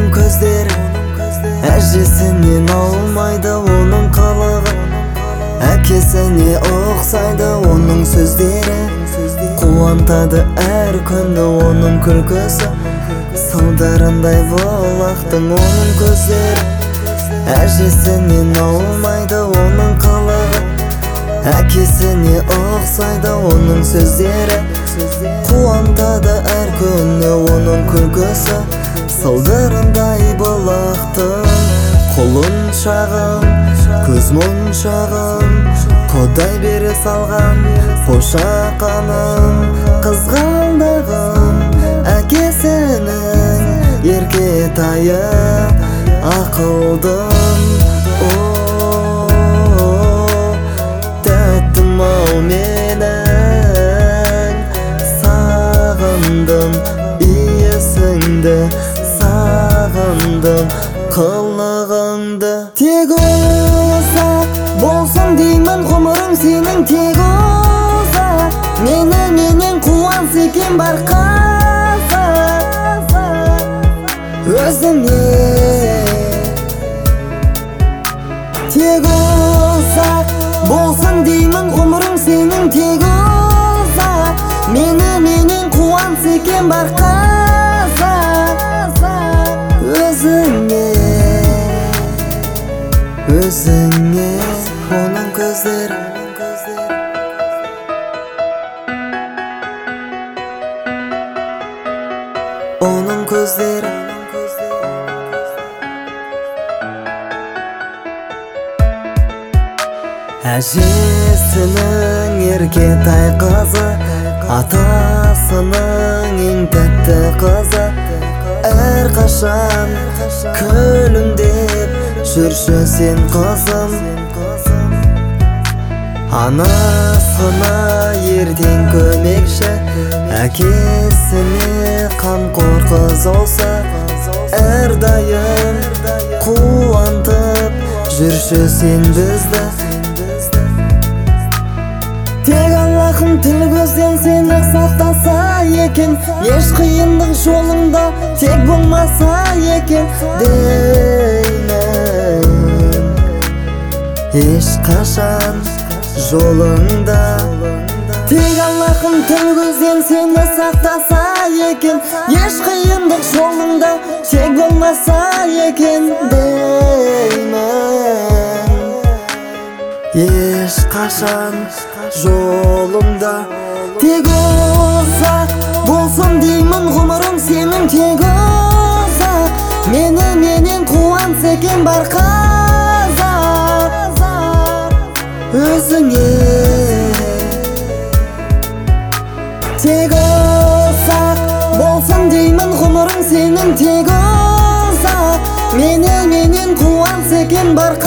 Onun көздері әжесінен аумайды, оның қылығы әкесіне ұқсайды. Оның сөздері қуантады әр күнді, оның күлкісі сылдырындай бұлақтың. Оның көздері әжесінен аумайды, оның қылығы әкесіне ұқсайды. Оның сөздері қуантады әр күні, оның күлкісі сылдырындай бұлақтың. Қолын шағын, көз моншағын Құдай бере салған, қошақанын қызғалдағын. Әкесінің еркетайы ақылдың. Тәттім-ау менің, сағындым иесіңді, сағындым қылығыңды. Тек ұзақ болсын деймін ғұмырың сенің, тек ұзақ менен қуанс екен бар қазақ өзіңе. Тек ұзақ болсын деймін ғұмырың сенің, тек ұзақ менен қуанс екен бар қазақ өзіңе. Өзіңе. Оның көздері оның көздері әжесінің еркетай қызы, атасының ең тәтті қызы. Әрқашан күлімдеп жүрші сен қызым. Анасына ертең көмекші, әкесіне қамқор қыз олса. Әрдайым қуантып жүрші сен бізді. Тек Аллахым тіл көзден сені сақтаса екен, еш қиындық жолыңда тек болмаса екен деймін. Ешқашан жолыңда тек Аллахым тіл көзден сені сақтаса екен, еш қиындық жолыңда тек болмаса екен деймін. Ешқашан жолымда тек ұзақ болсын деймін ғұмырың сенің, тек ұзақ менен қуанс екен бар қазақ өзіңе. Тек ұзақ болсын деймін ғұмырың сенің, тек ұзақ менен қуанс екен бар